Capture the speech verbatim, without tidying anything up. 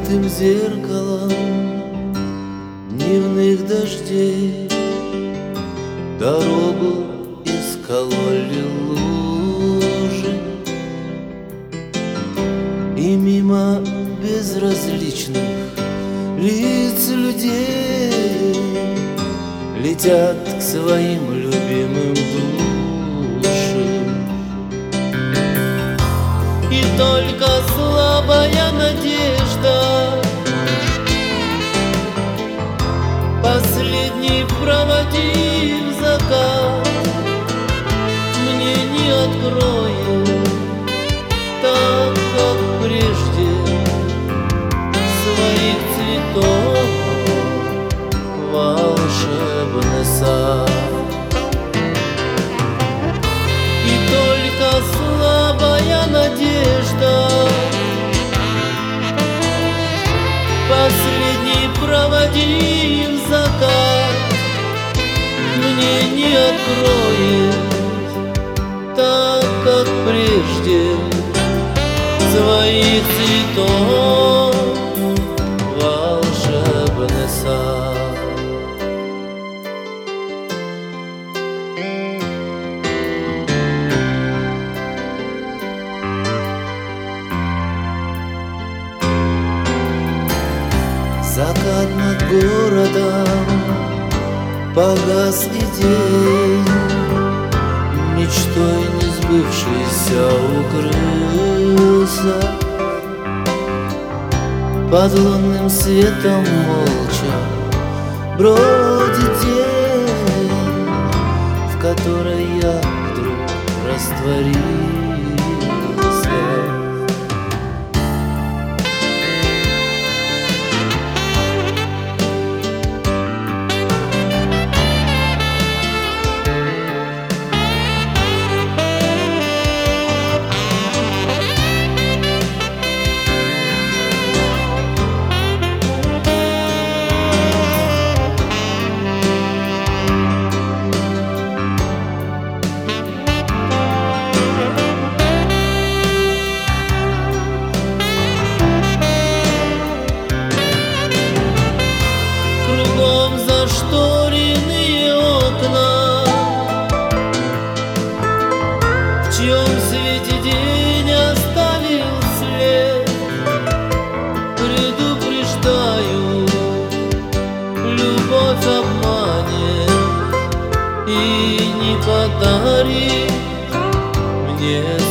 разбитым зеркалом дневных дождей дорогу искололи лужи, и мимо безразличных лиц людей летят к своим любимым душам. И только слабая надежда, последний проводив закат, мне не откроет, так как прежде, своих цветов волшебный сад. И только слабая надежда, последний проводив закат, мне не откроет, так как прежде, своих цветов волшебный сад. Закат над городом, погас и день, мечтой не сбывшийся укрылся. Под лунным светом молча бродит тень, в которой я вдруг растворился. Зашторенные окна, в чьем свете день оставил след, предупреждаю, любовь обманет и не подарит мне